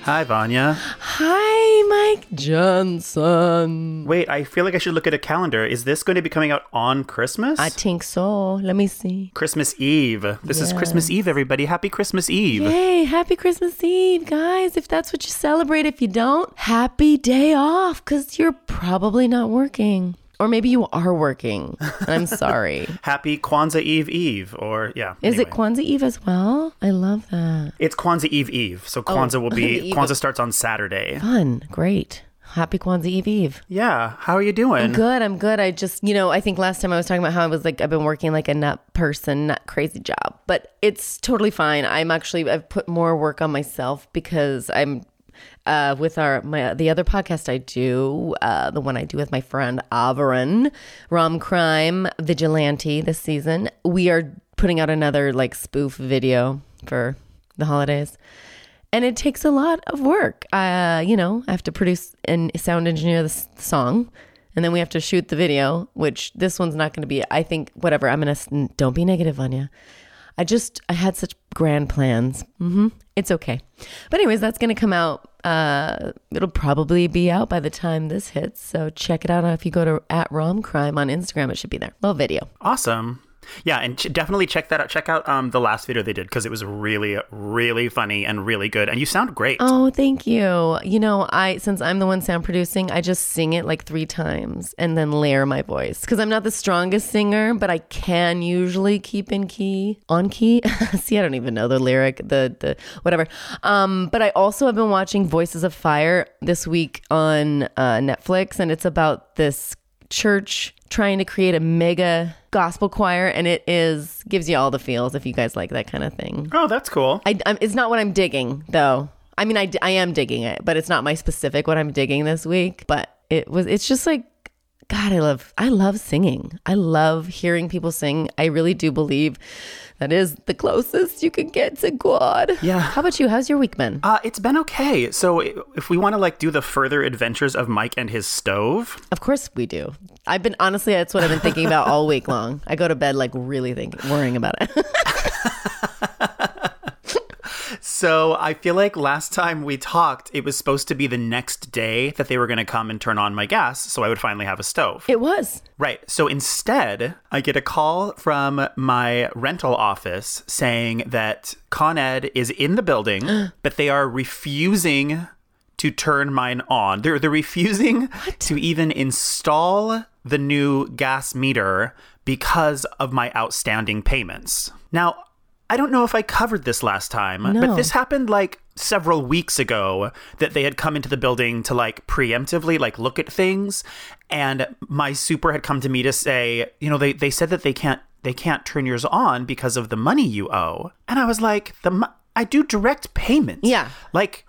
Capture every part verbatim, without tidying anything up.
Hi, Vanya. Hi, Mike Johnson. Wait, I feel like I should look at a calendar. Is this going to be coming out on Christmas? I think so. Let me see. Christmas Eve. This Yes. is Christmas Eve, everybody. Happy Christmas Eve. Yay, happy Christmas Eve, guys. If that's what you celebrate, if you don't, happy day off, because you're probably not working. Or maybe you are working. I'm sorry. Happy Kwanzaa Eve Eve, or yeah. Is anyway. it Kwanzaa Eve as well? I love that. It's Kwanzaa Eve Eve. So Kwanzaa will be, the Eve. Kwanzaa starts on Saturday. Fun. Great. Happy Kwanzaa Eve Eve. Yeah. How are you doing? I'm good. I'm good. I just, you know, I think last time I was talking about how I was like, I've been working like a nut person, nut crazy job, but it's totally fine. I'm actually, I've put more work on myself because I'm uh, with our, my, the other podcast I do, uh, the one I do with my friend Averin, Rom Crime Vigilante this season. We are putting out another like spoof video for the holidays. And it takes a lot of work. Uh, you know, I have to produce and sound engineer the s- song. And then we have to shoot the video, which this one's not going to be, I think, whatever. I'm going to, don't be negative, Vanya. I just, I had such grand plans. Mm-hmm. It's okay. But anyways, that's going to come out. Uh, it'll probably be out by the time this hits. So check it out. If you go to at romcrime on Instagram, it should be there. Little video. Awesome. Yeah, and ch- definitely check that out. Check out um, the last video they did because it was really, really funny and really good. And you sound great. Oh, thank you. You know, I since I'm the one sound producing, I just sing it like three times and then layer my voice because I'm not the strongest singer, but I can usually keep in key, on key. See, I don't even know the lyric, the the whatever. Um, but I also have been watching Voices of Fire this week on uh, Netflix, and it's about this church trying to create a mega gospel choir, and it is gives you all the feels if you guys like that kind of thing. Oh, that's cool. I, I'm, it's not what I'm digging, though. I mean, I, I am digging it, but it's not my specific what I'm digging this week. But it was, it's just like, God, I love, I love singing. I love hearing people sing. I really do believe that is the closest you can get to God. Yeah. How about you? How's your week been? Uh, it's been okay. So if we want to like do the further adventures of Mike and his stove. Of course we do. I've been, honestly, that's what I've been thinking about all week long. I go to bed like really thinking, worrying about it. So I feel like last time we talked, it was supposed to be the next day that they were going to come and turn on my gas so I would finally have a stove. It was. Right. So instead, I get a call from my rental office saying that Con Ed is in the building, but they are refusing to turn mine on. They're, they're refusing what? to even install the new gas meter because of my outstanding payments. Now, I don't know if I covered this last time, no. but this happened like several weeks ago that they had come into the building to like preemptively like look at things. And my super had come to me to say, you know, they, they said that they can't they can't turn yours on because of the money you owe. And I was like, the mo- I do direct payments. Yeah. Like,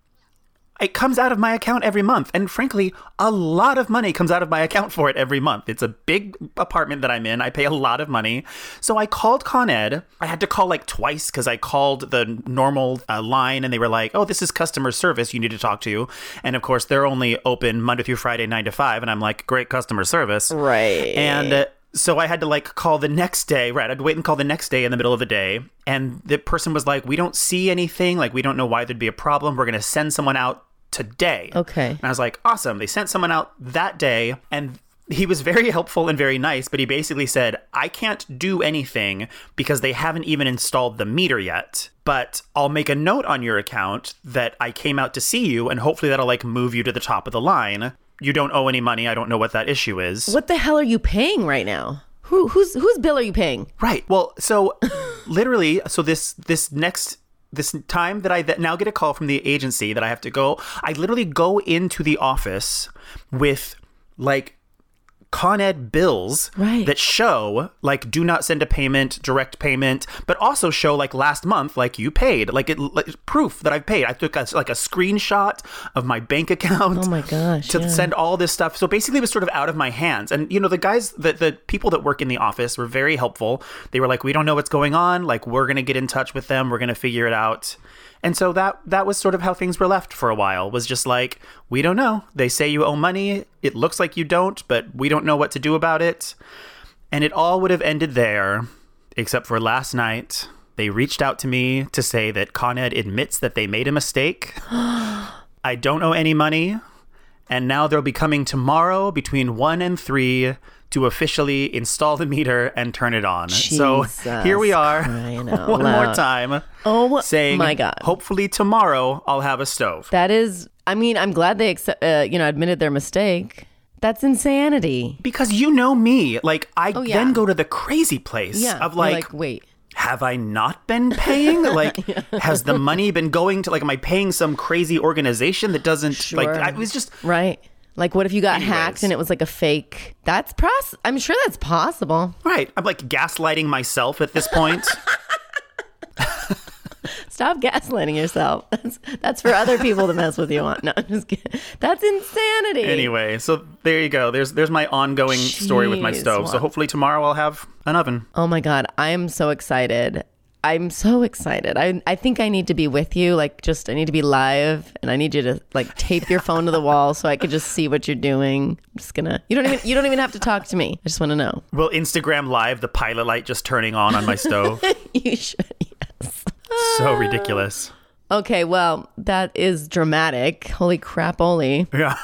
it comes out of my account every month. And frankly, a lot of money comes out of my account for it every month. It's a big apartment that I'm in. I pay a lot of money. So I called Con Ed. I had to call like twice because I called the normal uh, line and they were like, oh, this is customer service you need to talk to. And of course, they're only open Monday through Friday, nine to five. And I'm like, great customer service. Right. And uh, so I had to like call the next day, right? I'd wait and call the next day in the middle of the day. And the person was like, we don't see anything. Like, we don't know why there'd be a problem. We're going to send someone out today. Okay. And I was like, awesome. They sent someone out that day and he was very helpful and very nice, but he basically said, I can't do anything because they haven't even installed the meter yet, but I'll make a note on your account that I came out to see you and hopefully that'll like move you to the top of the line. You don't owe any money. I don't know what that issue is. What the hell are you paying right now? Who whose whose bill are you paying? Right. Well, so literally, so this this next This time that I that now get a call from the agency that I have to go, I literally go into the office with like Con Ed bills right. that show like do not send a payment, direct payment, but also show like last month, like you paid, like it like, proof that I've paid. I took a, like a screenshot of my bank account. Oh my gosh. To yeah. send all this stuff. So basically it was sort of out of my hands. And you know, the guys, the, the people that work in the office were very helpful. They were like, we don't know what's going on. Like, we're going to get in touch with them. We're going to figure it out. And so that that was sort of how things were left for a while, was just like, we don't know. They say you owe money. It looks like you don't, but we don't know what to do about it. And it all would have ended there, except for last night They reached out to me to say that Con Ed admits that they made a mistake. I don't owe any money. And now they'll be coming tomorrow between one and three to officially install the meter and turn it on. Jesus so here we are one more time oh saying, my God. Hopefully tomorrow I'll have a stove. That is, I mean, I'm glad they accept, uh, you know, admitted their mistake. That's insanity. Because you know me, like I Oh, yeah. then go to the crazy place Yeah. of You're like, like, wait. have I not been paying? Like, has the money been going to, like, am I paying some crazy organization that doesn't, Sure. like, I, it was just... Right. Like, what if you got Anyways. hacked and it was like a fake? That's pros. I'm sure that's possible. Right. I'm, like, gaslighting myself at this point. Stop gaslighting yourself. That's, that's for other people to mess with you on. No, I'm just kidding. That's insanity. Anyway, so there you go. There's there's my ongoing story with my Jeez, stove. So wow. hopefully tomorrow I'll have an oven. Oh my God. I am so excited. I'm so excited. I I think I need to be with you. Like, just, I need to be live and I need you to like tape your phone to the wall so I could just see what you're doing. I'm just gonna, you don't even, you don't even have to talk to me. I just want to know. Will Instagram live the pilot light just turning on on my stove? You should, yes. So ridiculous. Okay. Well, that is dramatic. Holy crap, Oli. Yeah.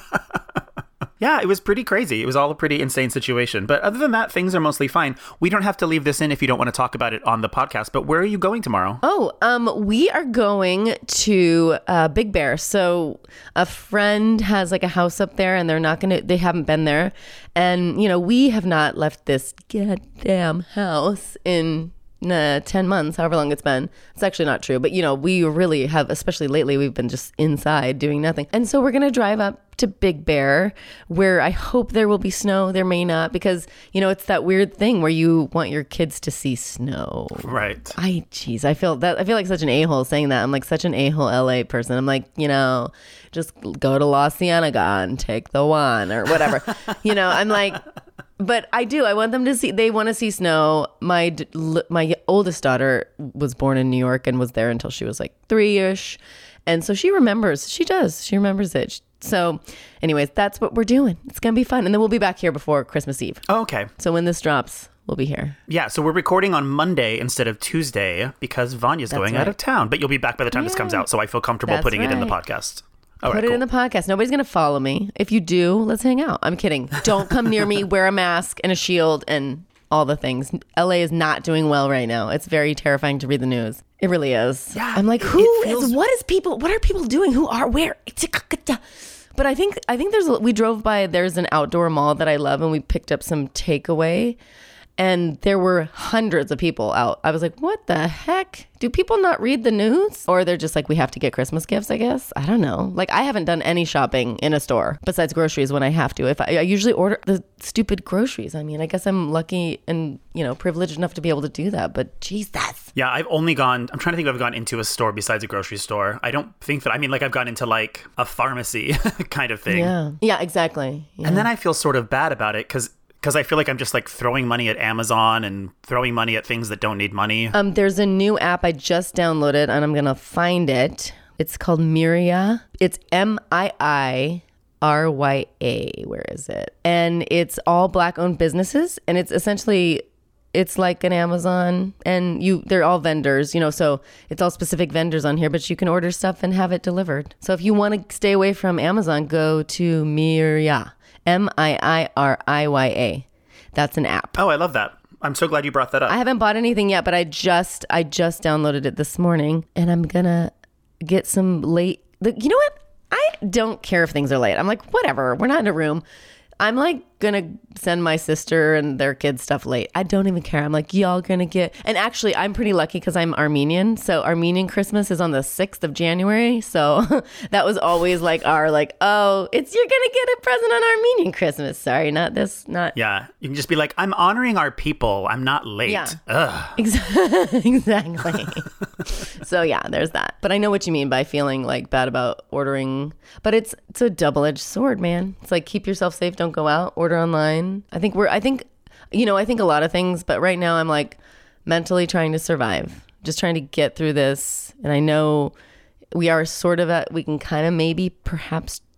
Yeah, it was pretty crazy. It was all a pretty insane situation. But other than that, things are mostly fine. We don't have to leave this in if you don't want to talk about it on the podcast. But where are you going tomorrow? Oh, um, we are going to uh, Big Bear. So a friend has like a house up there, and they're not gonna. They haven't been there, and you know we have not left this goddamn house in uh, ten months, however long it's been. It's actually not true, but you know we really have, especially lately, we've been just inside doing nothing, and so we're gonna drive up to Big Bear, where I hope there will be snow. There may not, because you know it's that weird thing where you want your kids to see snow. Right. I geez, I feel that I feel like such an a-hole saying that. I'm like such an a-hole L A person. I'm like, you know, just go to La Cienega and take the one or whatever. You know, I'm like, but I do. I want them to see. They want to see snow. My d- l- my oldest daughter was born in New York and was there until she was like three-ish, and so she remembers. She does. She remembers it. So, anyways, that's what we're doing. It's gonna be fun, and then we'll be back here before Christmas Eve. Oh, okay. So when this drops, we'll be here. Yeah, so we're recording on Monday instead of Tuesday because Vanya's That's going right. out of town. But you'll be back by the time this comes out, so I feel comfortable That's putting it in the right. podcast. All Put right, it cool. in the podcast. Nobody's going to follow me. If you do, let's hang out. I'm kidding. Don't come near me. Wear a mask and a shield and all the things. L A is not doing well right now. It's very terrifying to read the news. It really is. Yeah, I'm like, it- who it is, feels- what is people, what are people doing? Who are, where? But I think, I think there's, a, we drove by, there's an outdoor mall that I love, and we picked up some takeaway, and there were hundreds of people out. I was like, what the heck? Do people not read the news? Or they're just like, we have to get Christmas gifts, I guess. I don't know. Like, I haven't done any shopping in a store besides groceries when I have to. If I, I usually order the stupid groceries. I mean, I guess I'm lucky and, you know, privileged enough to be able to do that. But Jesus. Yeah, I've only gone, I'm trying to think if I've gone into a store besides a grocery store. I don't think that, I mean, like I've gone into like a pharmacy kind of thing. Yeah. Yeah, exactly. Yeah. And then I feel sort of bad about it because because I feel like I'm just like throwing money at Amazon and throwing money at things that don't need money. Um, there's a new app I just downloaded, and I'm going to find it. It's called Miria. It's M I I R Y A. Where is it? And it's all Black-owned businesses, and it's essentially, it's like an Amazon, and you they're all vendors, you know, so it's all specific vendors on here, but you can order stuff and have it delivered. So if you want to stay away from Amazon, go to Miria. M I I R I Y A. That's an app. Oh, I love that. I'm so glad you brought that up. I haven't bought anything yet, but I just I just downloaded it this morning, and I'm gonna get some late. The, you know what? I don't care if things are late. I'm like, whatever. We're not in a room. I'm like gonna send my sister and their kids stuff late. I don't even care. I'm like, y'all gonna get. And actually, I'm pretty lucky because I'm Armenian. So Armenian Christmas is on the sixth of January. So that was always like our like, oh, it's you're gonna get a present on Armenian Christmas. Sorry, not this, not. Yeah, you can just be like, I'm honoring our people. I'm not late. Yeah. Ugh. Exactly. So yeah, there's that. But I know what you mean by feeling like bad about ordering. But it's it's a double-edged sword, man. It's like keep yourself safe, don't go out, order online. I think we're I think you know, I think a lot of things, but right now I'm like mentally trying to survive. Just trying to get through this. And I know we are sort of at we can kind of maybe perhaps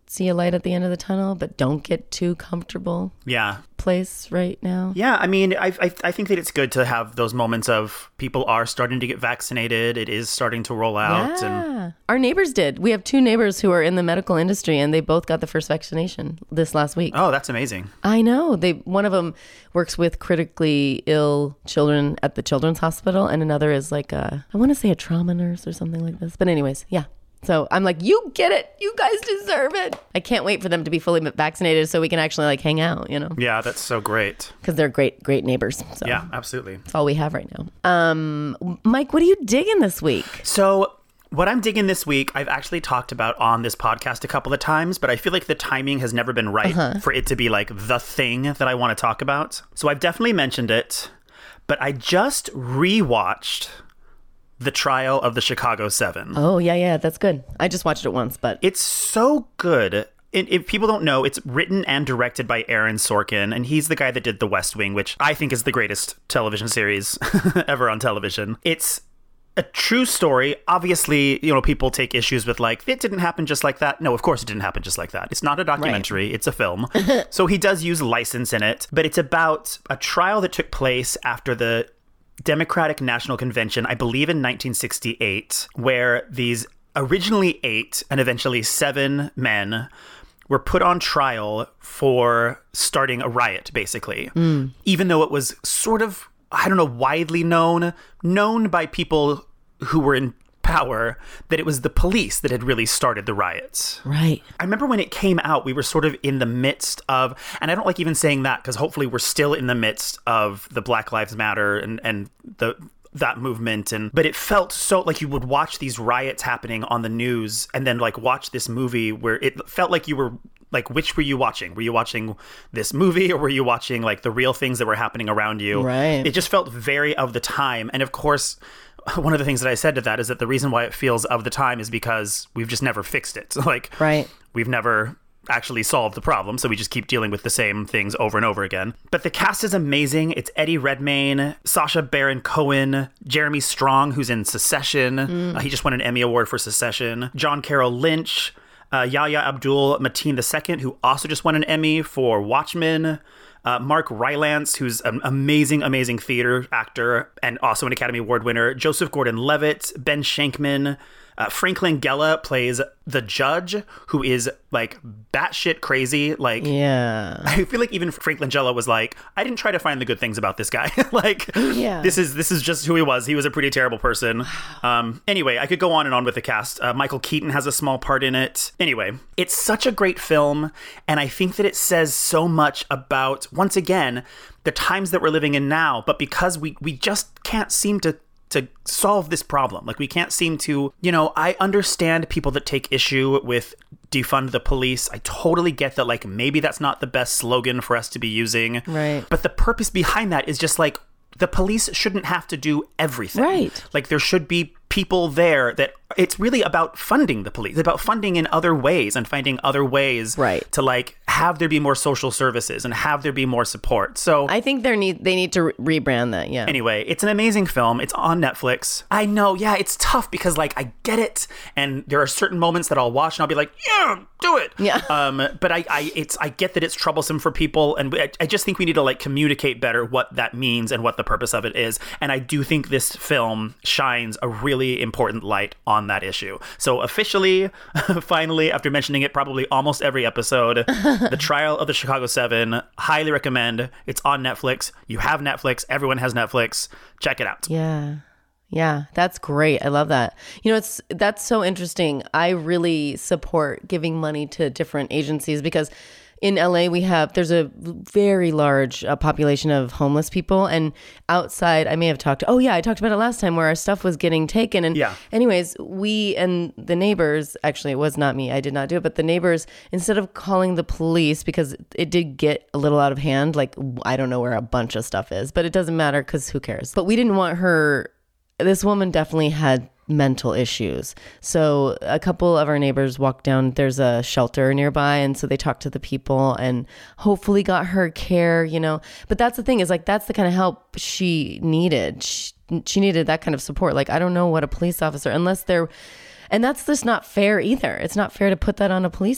see a light at the end of the tunnel, but don't get too comfortable. Yeah. Place right now. Yeah, I mean, I, I I think that it's good to have those moments of people are starting to get vaccinated. It is starting to roll out. Yeah. And Our neighbors did. We have two neighbors who are in the medical industry, and they both got the first vaccination this last week. oh, that's amazing. I know. They one of them works with critically ill children at the Children's Hospital, and another is like a, I want to say a trauma nurse or something like this. But anyways, yeah. So I'm like, you get it. You guys deserve it. I can't wait for them to be fully vaccinated so we can actually like hang out, you know? Yeah, that's so great. Because they're great, great neighbors. So Yeah, absolutely. that's all we have right now. Um, Mike, what are you digging this week? So what I'm digging this week, I've actually talked about on this podcast a couple of times, but I feel like the timing has never been right uh-huh. for it to be like the thing that I want to talk about. So I've definitely mentioned it, but I just rewatched The Trial of the Chicago Seven. Oh, yeah, yeah, that's good. I just watched it once, but... It's so good. It, if people don't know, it's written and directed by Aaron Sorkin, and he's the guy that did The West Wing, which I think is the greatest television series ever on television. It's a true story. Obviously, you know, people take issues with like, it didn't happen just like that. No, of course it didn't happen just like that. It's not a documentary. Right. It's a film. So he does use license in it, but it's about a trial that took place after the Democratic National Convention, I believe in nineteen sixty-eight, where these originally eight and eventually seven men were put on trial for starting a riot, basically. Mm. Even though it was sort of, I don't know, widely known, known by people who were in power that it was the police that had really started the riots. Right. I remember when it came out, we were sort of in the midst of, and I don't like even saying that because hopefully we're still in the midst of the Black Lives Matter and, and the that movement. And but it felt so like you would watch these riots happening on the news and then like watch this movie where it felt like you were like, which were you watching? Were you watching this movie or were you watching like the real things that were happening around you? Right. It just felt very of the time. And of course, one of the things that I said to that is that the reason why it feels of the time is because we've just never fixed it. Like, right. We've never actually solved the problem, so we just keep dealing with the same things over and over again. But the cast is amazing. It's Eddie Redmayne, Sacha Baron Cohen, Jeremy Strong, who's in Succession. Mm. Uh, he just won an Emmy Award for Succession. John Carroll Lynch, uh, Yahya Abdul Mateen the Second, who also just won an Emmy for Watchmen. Uh, Mark Rylance, who's an amazing, amazing theater actor and also an Academy Award winner. Joseph Gordon-Levitt, Ben Shankman. Uh, Frank Langella plays the judge, who is like batshit crazy. Like, yeah, I feel like even Frank Langella was like, I didn't try to find the good things about this guy. Like, yeah. this is this is just who he was. He was a pretty terrible person. Um, anyway, I could go on and on with the cast. Uh, Michael Keaton has a small part in it. Anyway, it's such a great film, and I think that it says so much about, once again, the times that we're living in now. But because we we just can't seem to to solve this problem. Like, we can't seem to, you know, I understand people that take issue with defund the police. I totally get that, like, maybe that's not the best slogan for us to be using. Right. But the purpose behind that is just like, the police shouldn't have to do everything. Right. Like, there should be people there that it's really about funding the police, about funding in other ways and finding other ways right. to like have there be more social services and have there be more support. So I think they need they need to re- rebrand that. Yeah. Anyway, it's an amazing film. It's on Netflix. I know. Yeah, it's tough because like I get it, and there are certain moments that I'll watch and I'll be like, yeah, do it. Yeah. Um. But I, I, it's I get that it's troublesome for people, and I, I just think we need to like communicate better what that means and what the purpose of it is. And I do think this film shines a really important light on that issue. So officially, finally, after mentioning it probably almost every episode, The Trial of the Chicago Seven, highly recommend. It's on Netflix. You have Netflix. Everyone has Netflix. Check it out. Yeah. Yeah, that's great. I love that. You know, it's that's so interesting. I really support giving money to different agencies because in L A we have, there's a very large uh, population of homeless people, and outside, I may have talked, oh yeah, I talked about it last time where our stuff was getting taken. And yeah. anyways, we and the neighbors, actually it was not me, I did not do it, but the neighbors, instead of calling the police, because it did get a little out of hand, like I don't know where a bunch of stuff is, but it doesn't matter because who cares? But we didn't want her, this woman definitely had mental issues. So a couple of our neighbors walked down, there's a shelter nearby, and so they talked to the people and hopefully got her care, you know. But that's the thing, is like that's the kind of help she needed. She, she needed that kind of support. Like, I don't know what a police officer, unless they're, and that's just not fair either. It's not fair to put that on a police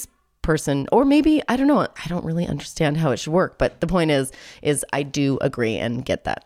person, or maybe, I don't know. I don't really understand how it should work. But the point is, is I do agree and get that.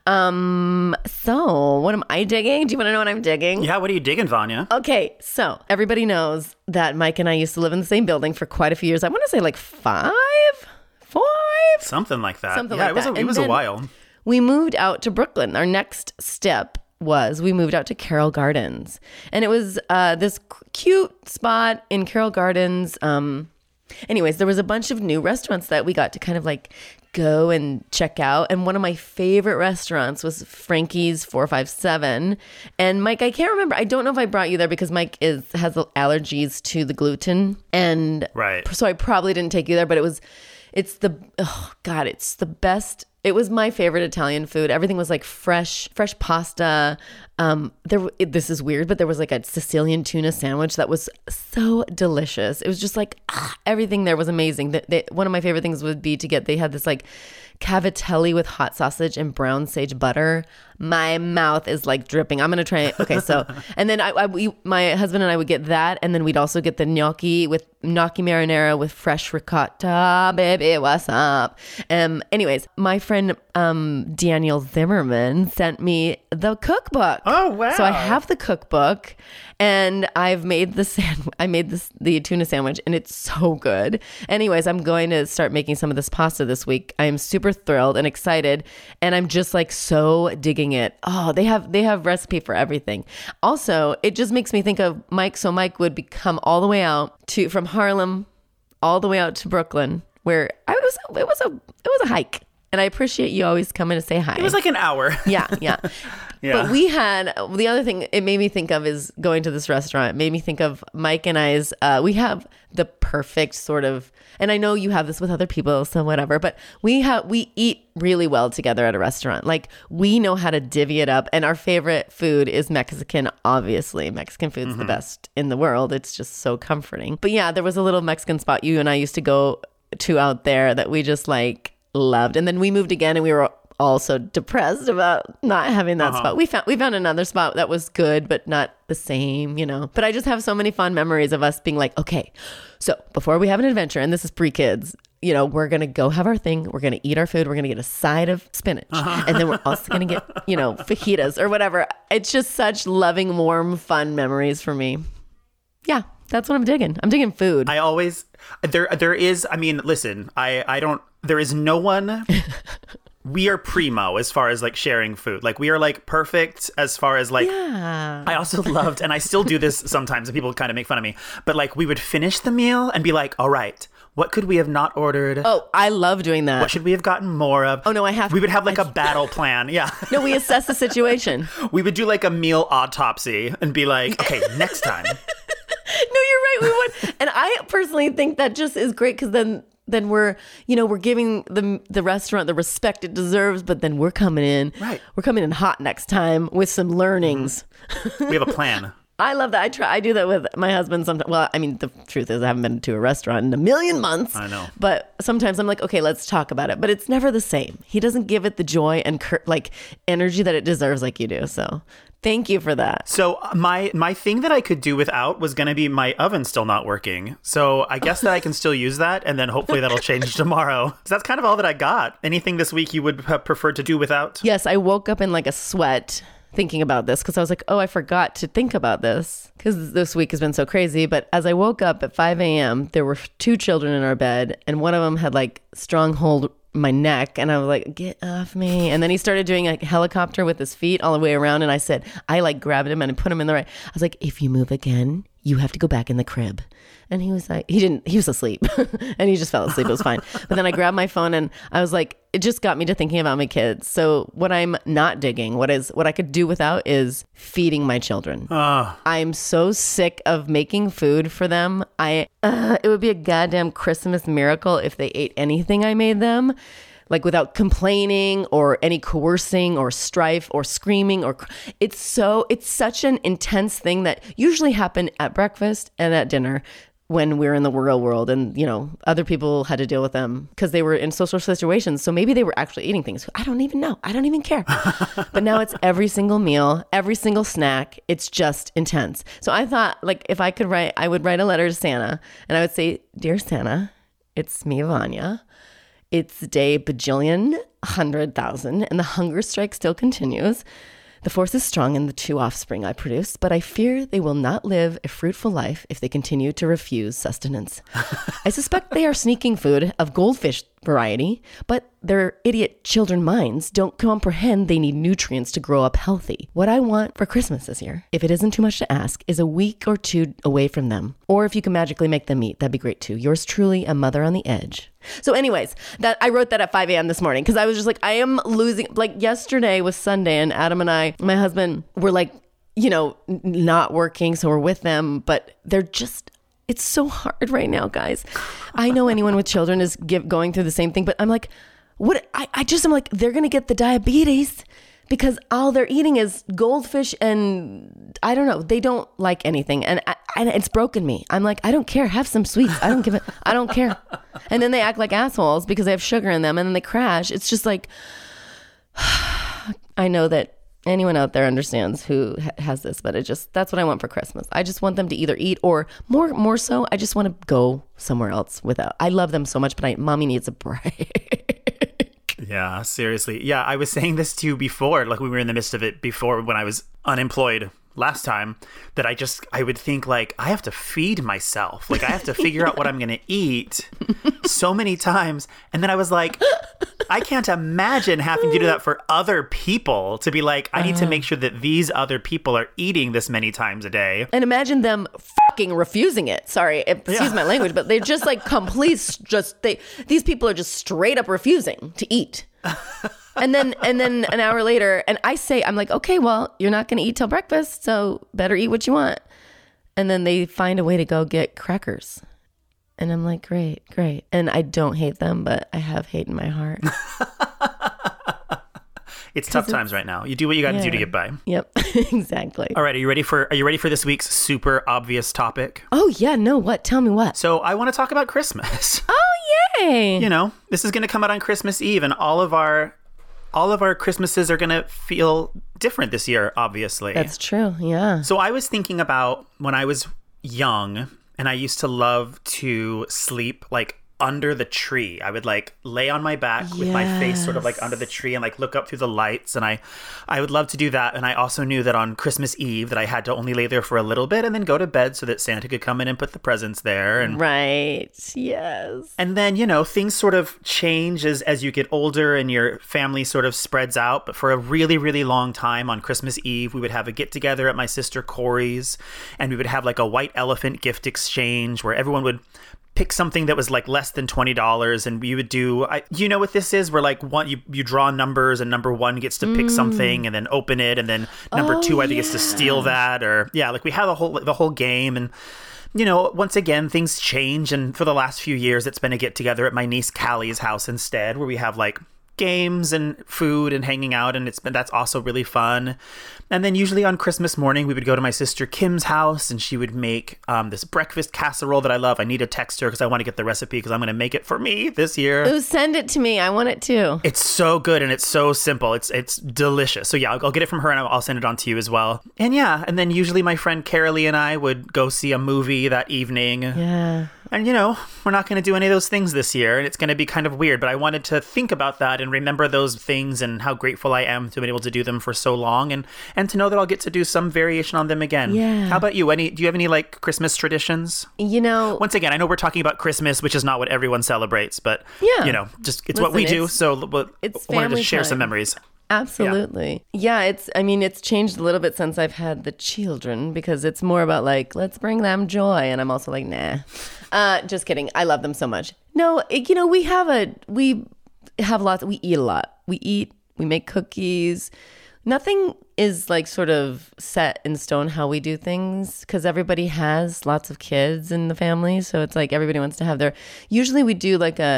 Um, so what am I digging? Do you want to know what I'm digging? Yeah, what are you digging, Vanya? Okay, so everybody knows that Mike and I used to live in the same building for quite a few years. I want to say like five, five? Something like that. Something yeah, like it was that. A, it And was a then while. We moved out to Brooklyn. Our next step was we moved out to Carroll Gardens. And it was uh, this c- cute spot in Carroll Gardens. Um, anyways, there was a bunch of new restaurants that we got to kind of like go and check out. And one of my favorite restaurants was Frankie's four five seven. And Mike, I can't remember. I don't know if I brought you there because Mike is has allergies to the gluten. And Right. so I probably didn't take you there, but it was, it's the, oh God, it's the best. It was my favorite Italian food. Everything was like fresh, fresh pasta. Um, there, it, this is weird, but there was like a Sicilian tuna sandwich that was so delicious. It was just like ah, everything there was amazing. The, they, one of my favorite things would be to get. They had this like cavatelli with hot sausage and brown sage butter. My mouth is like dripping. I'm gonna try it. Okay, so and then I, I we, my husband and I would get that, and then we'd also get the gnocchi with gnocchi marinara with fresh ricotta. Baby, what's up? Um. Anyways, my friend um Daniel Zimmerman sent me the cookbook. Oh, wow. So I have the cookbook, and I've made the sand. I made this the tuna sandwich, and it's so good. Anyways, I'm going to start making some of this pasta this week. I am super thrilled and excited, and I'm just like so digging it. Oh, they have they have recipe for everything. Also, it just makes me think of Mike. So Mike would be come all the way out to from Harlem, all the way out to Brooklyn, where I was. It was a it was a hike, and I appreciate you always coming to say hi. It was like an hour. Yeah, yeah. Yeah. But we had, the other thing it made me think of is going to this restaurant. It made me think of Mike and I's, uh, we have the perfect sort of, and I know you have this with other people, so whatever, but we have, we eat really well together at a restaurant. Like we know how to divvy it up, and our favorite food is Mexican, obviously. Mexican food's Mm-hmm. the best in the world. It's just so comforting. But yeah, there was a little Mexican spot you and I used to go to out there that we just like loved. And then we moved again, and we were also depressed about not having that Uh-huh. spot. We found we found another spot that was good, but not the same, you know. But I just have so many fond memories of us being like, okay, so before we have an adventure, and this is pre-kids, you know, we're gonna go have our thing. We're gonna eat our food. We're gonna get a side of spinach, Uh-huh. and then we're also gonna get, you know, fajitas or whatever. It's just such loving, warm, fun memories for me. Yeah, that's what I'm digging. I'm digging food. I always there there is. I mean, listen, I I don't. There is no one. We are primo as far as like sharing food. Like we are like perfect as far as like. Yeah. I also loved, and I still do this sometimes, and people kind of make fun of me. But like we would finish the meal and be like, "All right, what could we have not ordered? Oh, I love doing that. What should we have gotten more of?" Oh, no, I have- We would have like I- a battle plan. Yeah. No, we assess the situation. We would do like a meal autopsy and be like, "Okay, next time." No, you're right. We would, and I personally think that just is great because then, then we're, you know, we're giving the the restaurant the respect it deserves. But then we're coming in, Right. We're coming in hot next time with some learnings. We have a plan. I love that. I try. I do that with my husband sometimes. Well, I mean, the truth is, I haven't been to a restaurant in a million months. I know. But sometimes I'm like, okay, let's talk about it. But it's never the same. He doesn't give it the joy and cur- like energy that it deserves, like you do. So, thank you for that. So uh, my my thing that I could do without was going to be my oven still not working. So I guess that I can still use that, and then hopefully that'll change tomorrow. So that's kind of all that I got. Anything this week you would have preferred to do without? Yes, I woke up in like a sweat thinking about this because I was like, oh, I forgot to think about this because this week has been so crazy. But as I woke up at five a.m., there were two children in our bed, and one of them had like stronghold my neck, and I was like, get off me. And then he started doing a helicopter with his feet all the way around, and I said, I like grabbed him and put him in the right. I was like, if you move again, you have to go back in the crib. And he was like, he didn't, he was asleep and he just fell asleep. It was fine. But then I grabbed my phone and I was like, it just got me to thinking about my kids. So what I'm not digging, what is, what I could do without is feeding my children. Uh, I'm so sick of making food for them. I, uh, it would be a goddamn Christmas miracle if they ate anything I made them, like without complaining or any coercing or strife or screaming or cr- it's so, it's such an intense thing that usually happen at breakfast and at dinner. when we were in the real world, and you know, other people had to deal with them because they were in social situations. So maybe they were actually eating things. I don't even know. I don't even care. But now it's every single meal, every single snack. It's just intense. So I thought, like, if I could write, I would write a letter to Santa, and I would say, "Dear Santa, it's me, Vanya. It's day bajillion hundred thousand, and the hunger strike still continues. The force is strong in the two offspring I produce, but I fear they will not live a fruitful life if they continue to refuse sustenance. I suspect they are sneaking food of goldfish variety, but their idiot children minds don't comprehend they need nutrients to grow up healthy. What I want for Christmas this year, if it isn't too much to ask, is a week or two away from them. Or if you can magically make them eat, that'd be great too. Yours truly, a mother on the edge." So anyways, that I wrote that at five a.m. this morning because I was just like, I am losing. Like yesterday was Sunday, and Adam and I, my husband, were like, you know, n- not working. So we're with them, but they're just, it's so hard right now, guys. I know anyone with children is give, going through the same thing, but I'm like, what? I, I just am like, they're going to get the diabetes because all they're eating is goldfish and I don't know. They don't like anything. And, I, and it's broken me. I'm like, I don't care. Have some sweets. I don't give it. I don't care. And then they act like assholes because they have sugar in them and then they crash. It's just like, I know that anyone out there understands who ha- has this, but it just, that's what I want for Christmas. I just want them to either eat or more, more so, I just want to go somewhere else without, I love them so much, but I, mommy needs a break. Yeah, seriously. Yeah, I was saying this to you before, like we were in the midst of it before when I was unemployed last time, that I just, I would think like, I have to feed myself. Like I have to figure out what I'm going to eat so many times. And then I was like, I can't imagine having to do that for other people, to be like, I need to make sure that these other people are eating this many times a day. And imagine them fucking refusing it. Sorry, excuse Yeah. my language, but they're just like complete, just, they, these people are just straight up refusing to eat. And then, and then an hour later, and I say, I'm like, okay, well, you're not going to eat till breakfast, so better eat what you want. And then they find a way to go get crackers. And I'm like, great, great. And I don't hate them, but I have hate in my heart. It's tough times right now. You do what you got to Yeah. do to get by. Yep, exactly. All right, are you ready for are you ready for this week's super obvious topic? Oh, yeah, no, what? Tell me what? So I want to talk about Christmas. Oh, yay. You know, this is going to come out on Christmas Eve, and all of our all of our Christmases are going to feel different this year, obviously. That's true, yeah. So I was thinking about when I was young, and I used to love to sleep like under the tree. I would like lay on my back with my face sort of like under the tree and like look up through the lights, and I I would love to do that. And I also knew that on Christmas Eve that I had to only lay there for a little bit and then go to bed so that Santa could come in and put the presents there. And Right, yes. and then, you know, things sort of change as, as you get older and your family sort of spreads out. But for a really, really long time on Christmas Eve, we would have a get together at my sister Corey's, and we would have like a white elephant gift exchange where everyone would pick something that was like less than twenty dollars, and you would do, I, you know what this is? Where like one, you, you draw numbers and number one gets to pick mm. something and then open it, and then number oh, two, I think, yeah. gets to steal that, or yeah, like we had the whole, the whole game. And you know, once again, things change. And for the last few years, it's been a get together at my niece Callie's house instead, where we have like games and food and hanging out, and it's been that's also really fun. And then usually on Christmas morning we would go to my sister Kim's house, and she would make um, this breakfast casserole that I love. I need to text her because I want to get the recipe because I'm going to make it for me this year. Ooh, send it to me. I want it too. It's so good and it's so simple. It's it's delicious. So yeah, I'll, I'll get it from her and I'll, I'll send it on to you as well. And yeah, and then usually my friend Carolee and I would go see a movie that evening. Yeah. And, you know, we're not going to do any of those things this year, and it's going to be kind of weird, but I wanted to think about that and remember those things and how grateful I am to have been able to do them for so long, and, and to know that I'll get to do some variation on them again. Yeah. How about you? Any? Do you have any, like, Christmas traditions? You know... Once again, I know we're talking about Christmas, which is not what everyone celebrates, but, yeah. you know, just it's Listen, what we do, it's, so we'll, it's I wanted to share time. some memories. Absolutely. Yeah. yeah, it's, I mean, it's changed a little bit since I've had the children, because it's more about like, let's bring them joy. And I'm also like, nah, uh, just kidding. I love them so much. No, it, you know, we have a, we have lots, we eat a lot. We eat, we make cookies. Nothing is like sort of set in stone how we do things, because everybody has lots of kids in the family. So it's like everybody wants to have their, usually we do like a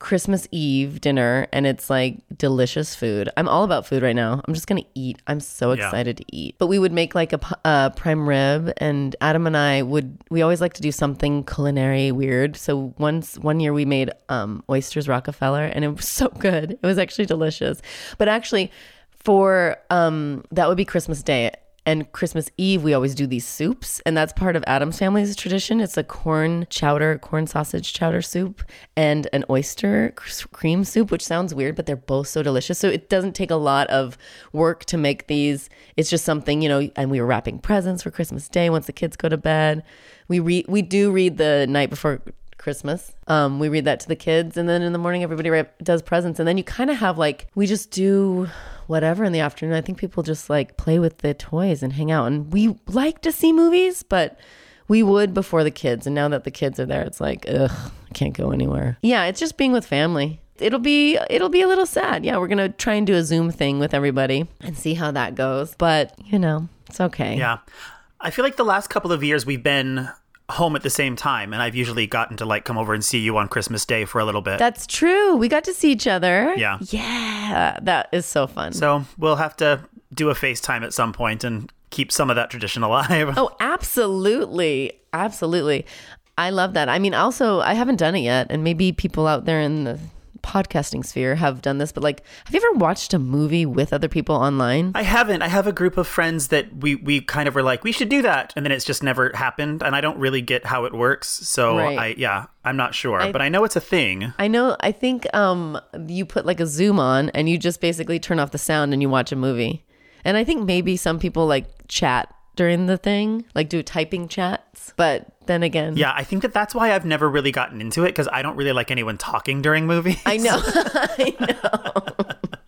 Christmas Eve dinner, and it's like delicious food. I'm all about food right now. I'm just going to eat. I'm so Yeah. excited to eat. But we would make like a, p- a prime rib, and Adam and I would, we always like to do something culinary weird. So once, one year we made um, oysters Rockefeller, and it was so good. It was actually delicious. But actually, for, um, that would be Christmas Day. And Christmas Eve, we always do these soups. And that's part of Adam's family's tradition. It's a corn chowder, corn sausage chowder soup and an oyster cr- cream soup, which sounds weird, but they're both so delicious. So it doesn't take a lot of work to make these. It's just something, you know, and we were wrapping presents for Christmas Day once the kids go to bed. We read, we do read the night before Christmas. Um, we read that to the kids. And then in the morning, everybody ra- does presents. And then you kind of have like, we just do whatever in the afternoon. I think people just like play with the toys and hang out. And we like to see movies, but we would before the kids. And now that the kids are there, it's like, ugh, I can't go anywhere. Yeah, it's just being with family. It'll be it'll be a little sad. Yeah, we're going to try and do a Zoom thing with everybody and see how that goes. But, you know, it's okay. Yeah. I feel like the last couple of years we've been home at the same time, and I've usually gotten to like come over and see you on Christmas Day for a little bit. That's true. We got to see each other. Yeah. Yeah. That is so fun. So we'll have to do a FaceTime at some point and keep some of that tradition alive. Oh, absolutely. Absolutely. I love that. I mean, also, I haven't done it yet, and maybe people out there in the podcasting sphere have done this, but like, have you ever watched a movie with other people online? I haven't. I have a group of friends that we, we kind of were like, we should do that. And then it's just never happened. And I don't really get how it works. So Right. I, yeah, I'm not sure, I- but I know it's a thing. I know, I think um, you put like a Zoom on and you just basically turn off the sound and you watch a movie. And I think maybe some people like chat during the thing, like do typing chats. But then again, Yeah, I think that that's why I've never really gotten into it, because I don't really like anyone talking during movies. I know, I know,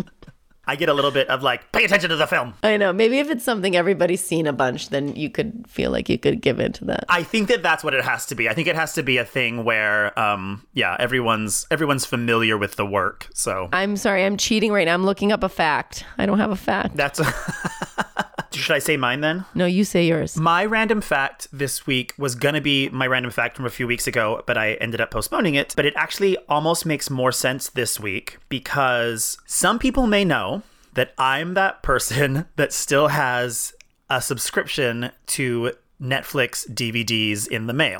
I get a little bit of like, pay attention to the film. I know. Maybe if it's something everybody's seen a bunch, then you could feel like you could give into that. I think that that's what it has to be. I think it has to be a thing where, um, yeah, everyone's everyone's familiar with the work. So I'm sorry, I'm cheating right now. I'm looking up a fact. I don't have a fact. that's. Should I say mine then? No, you say yours. My random fact this week was going to be my random fact from a few weeks ago, but I ended up postponing it. But it actually almost makes more sense this week, because some people may know that I'm that person that still has a subscription to Netflix D V Ds in the mail.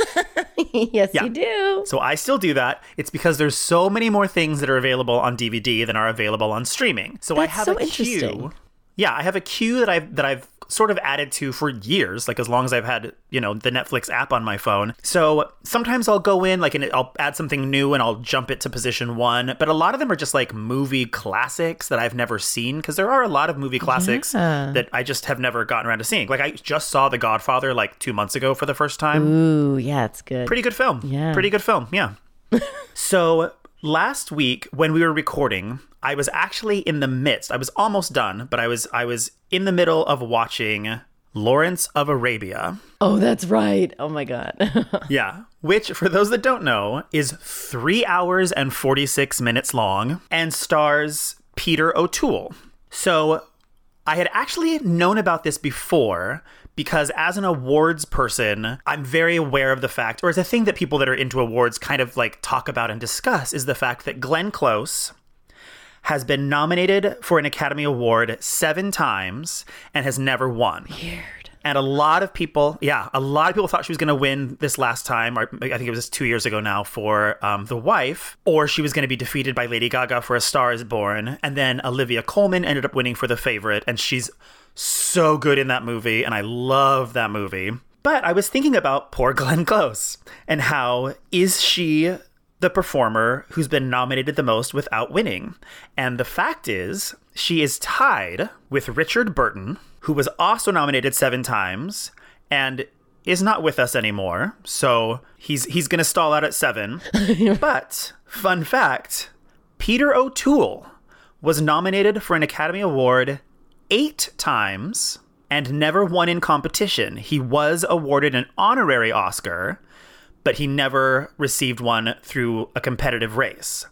Yes, Yeah. you do. So I still do that. It's because there's so many more things that are available on D V D than are available on streaming. So I That's have so a queue. interesting. Yeah, I have a queue that I've that I've sort of added to for years, like as long as I've had, you know, the Netflix app on my phone. So sometimes I'll go in, like, and I'll add something new and I'll jump it to position one. But a lot of them are just like movie classics that I've never seen, because there are a lot of movie classics Yeah. that I just have never gotten around to seeing. Like I just saw The Godfather like two months ago for the first time. Ooh, yeah, it's good. Pretty good film. Yeah. Pretty good film. Yeah. So last week when we were recording, I was actually in the midst. I was almost done, but I was I was in the middle of watching Lawrence of Arabia. Oh, that's right. Oh my God. Yeah. Which, for those that don't know, is three hours and forty-six minutes long and stars Peter O'Toole. So I had actually known about this before, because as an awards person, I'm very aware of the fact, or it's a thing that people that are into awards kind of like talk about and discuss, is the fact that Glenn Close has been nominated for an Academy Award seven times and has never won. Weird. And a lot of people, yeah, a lot of people thought she was going to win this last time, or I think it was two years ago now, for um, The Wife, or she was going to be defeated by Lady Gaga for A Star is Born. And then Olivia Colman ended up winning for The Favorite, and she's so good in that movie, and I love that movie. But I was thinking about poor Glenn Close, and how is she the performer who's been nominated the most without winning? And the fact is, she is tied with Richard Burton, who was also nominated seven times and is not with us anymore. So he's he's going to stall out at seven. But fun fact, Peter O'Toole was nominated for an Academy Award eight times and never won in competition. He was awarded an honorary Oscar, but he never received one through a competitive race.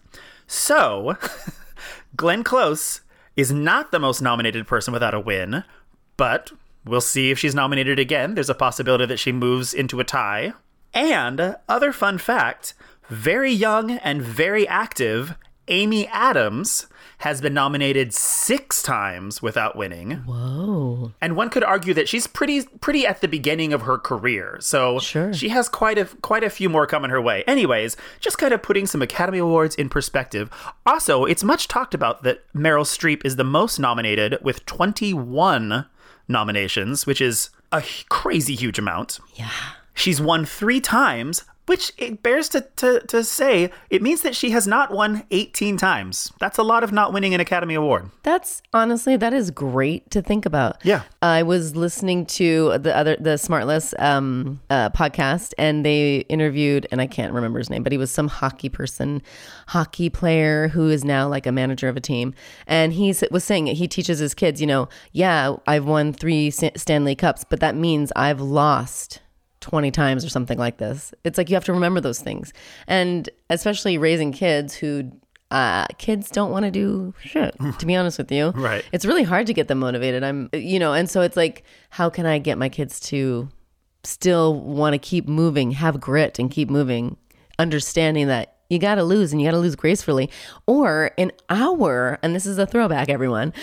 So Glenn Close is not the most nominated person without a win, but we'll see if she's nominated again. There's a possibility that she moves into a tie. And other fun fact, very young and very active Amy Adams has been nominated six times without winning. Whoa. And one could argue that she's pretty pretty at the beginning of her career. So Sure. she has quite a quite a few more coming her way. Anyways, just kind of putting some Academy Awards in perspective. Also, it's much talked about that Meryl Streep is the most nominated with twenty-one nominations, which is a h- crazy huge amount. Yeah. She's won three times, which it bears to, to, to say, it means that she has not won eighteen times. That's a lot of not winning an Academy Award. That's honestly, that is great to think about. Yeah. I was listening to the other, the Smartless um, uh, podcast, and they interviewed, and I can't remember his name, but he was some hockey person, hockey player who is now like a manager of a team. And he s- was saying he teaches his kids, you know, yeah, I've won three St- Stanley Cups, but that means I've lost twenty times or something like this. It's like you have to remember those things. And especially raising kids who uh, kids don't want to do shit, to be honest with you. Right. It's really hard to get them motivated. I'm, you know, and so it's like, how can I get my kids to still want to keep moving, have grit and keep moving, understanding that you got to lose and you got to lose gracefully. Or in our, and this is a throwback, everyone,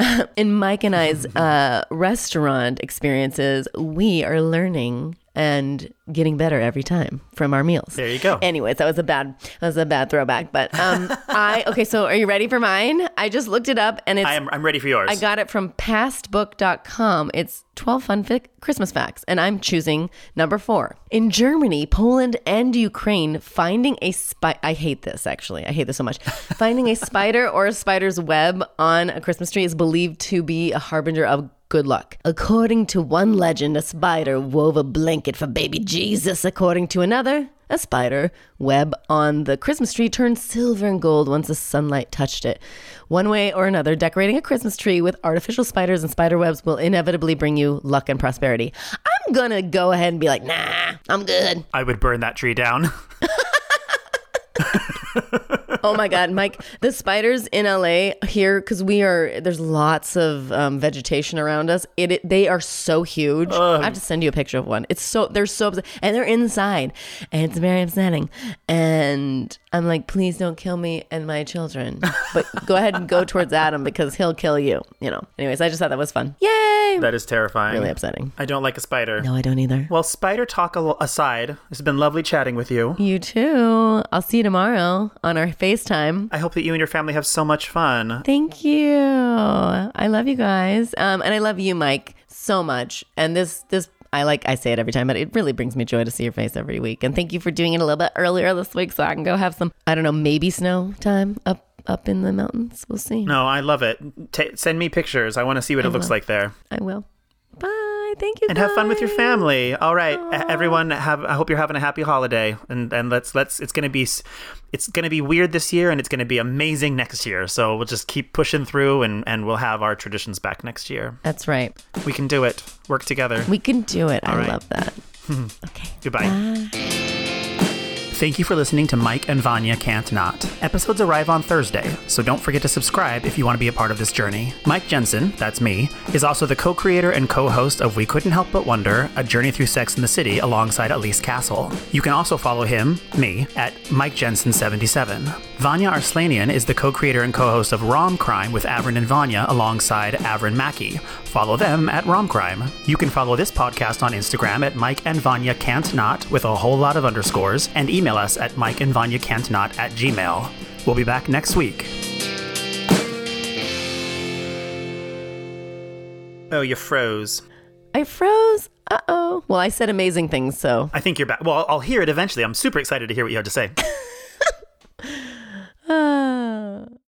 in Mike and I's uh, restaurant experiences, we are learning and getting better every time from our meals. There you go. Anyways, that was a bad, that was a bad throwback. But um, I, okay, so are you ready for mine? I just looked it up and it's, I am, I'm ready for yours. I got it from past book dot com. It's twelve fun fic- Christmas facts, and I'm choosing number four. In Germany, Poland, and Ukraine, finding a spider, I hate this actually, I hate this so much. Finding a spider or a spider's web on a Christmas tree is believed to be a harbinger of good luck. According to one legend, a spider wove a blanket for baby Jesus. According to another, a spider web on the Christmas tree turned silver and gold once the sunlight touched it. One way or another, decorating a Christmas tree with artificial spiders and spider webs will inevitably bring you luck and prosperity. I'm gonna go ahead and be like, nah, I'm good. I would burn that tree down. Oh my God, Mike, the spiders in L A here, because we are, there's lots of um, vegetation around us. It, it They are so huge. Ugh. I have to send you a picture of one. It's so, they're so, upset, and they're inside, and it's very upsetting. And I'm like, please don't kill me and my children. But go ahead and go towards Adam because he'll kill you, you know. Anyways, I just thought that was fun. Yay! That is terrifying. Really upsetting. I don't like a spider. No, I don't either. Well, spider talk al- aside, it's been lovely chatting with you. You too. I'll see you tomorrow on our FaceTime. I hope that you and your family have so much fun. Thank you. I love you guys. Um, and I love you, Mike, so much. And this, this, I like, I say it every time, but it really brings me joy to see your face every week. And thank you for doing it a little bit earlier this week so I can go have some, I don't know, maybe snow time up, up in the mountains. We'll see. No, I love it. T- send me pictures. I want to see what I it looks will. like there. I will. Bye. Thank you. And have fun with your guys. family. All right, Aww. Everyone, have. I hope you're having a happy holiday. And and let's let's. It's gonna be, it's gonna be weird this year, and it's gonna be amazing next year. So we'll just keep pushing through, and and we'll have our traditions back next year. That's right. We can do it. Work together. We can do it. All I right. love that. Okay. Goodbye. Bye. Thank you for listening to Mike and Vanya Can't Not. Episodes arrive on Thursday, so don't forget to subscribe if you want to be a part of this journey. Mike Jensen, that's me, is also the co-creator and co-host of We Couldn't Help But Wonder, A Journey Through Sex and the City alongside Elise Castle. You can also follow him, me, at Mike Jensen seventy-seven. Vanya Arslanian is the co-creator and co-host of Rom Crime with Avrin and Vanya alongside Avrin Mackey. Follow them at Rom Crime. You can follow this podcast on Instagram at Mike and Vanya Can't Not with a whole lot of underscores, and email us at Mike and Vanya Can't Not at Gmail. We'll be back next week. Oh, you froze. I froze. Uh-oh. Well, I said amazing things, so. I think you're back. Well, I'll hear it eventually. I'm super excited to hear what you have to say.